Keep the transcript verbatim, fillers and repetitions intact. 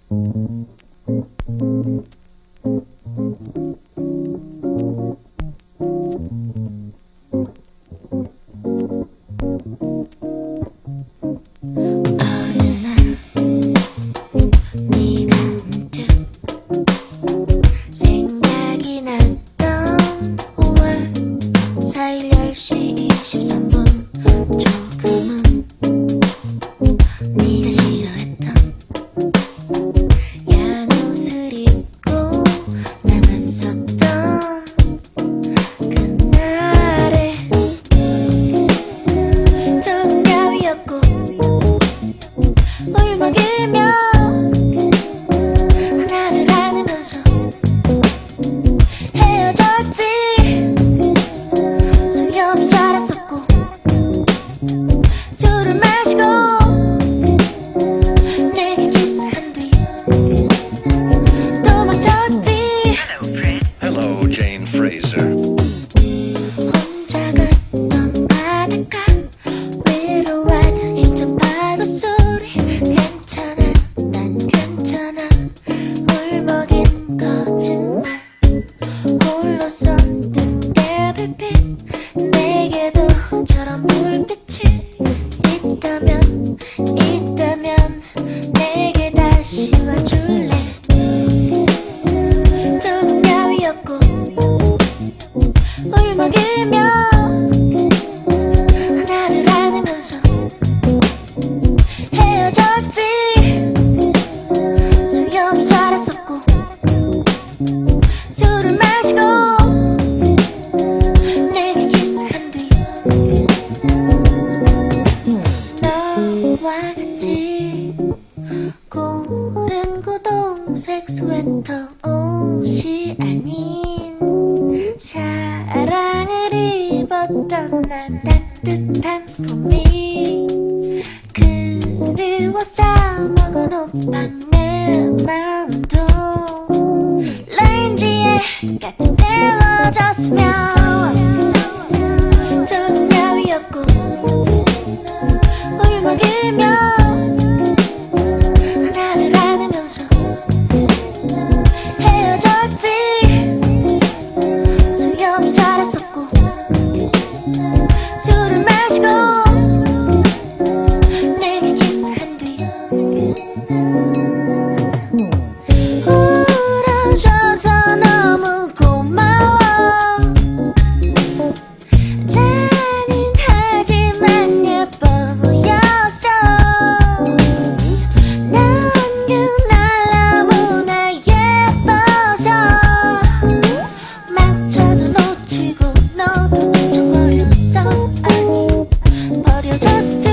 열 시 이십삼 분 조금은 네가 싫어했던 야한 옷을 입고 나갔었던 그날의 조금 야위었고 울먹이며 하나를 안으면서 헤어졌지. 술을 마시고 내게 키스한 뒤 도망쳤지. Hello, Jane Fraser. 혼자 걷던 바닷가 위로하던 인천 파도 소리. 괜찮아 난 괜찮아 울먹인 거짓말 홀로 쏜 등의 불빛 내게도 저런 불빛이 있다면 있다면 내게 다시 와줄래. 조금 야위었고 울먹이며 하나를 안으면서 헤어졌지. 소용이 자랐었고 술을 마시고 내게 키스한 뒤 너와 같이 고른 고동색 스웨터 옷이 아닌 사랑을 입었던 난 따뜻한 봄이 그리워서 먹어놓은 내 마음도 레인지에 같이 데워졌으면 조금 야위었고 울먹이며 하나를 안으면서 헤어졌지. 소용이 자랐었고 술을 마시고 내게 키스한 뒤 울어줘서 너무 고마워. 잔인하지만 예뻐 보였어. 난 그날 너무나 예뻐서 막혀도 놓치고 너도 놓쳐버렸어. 아니 버려졌지.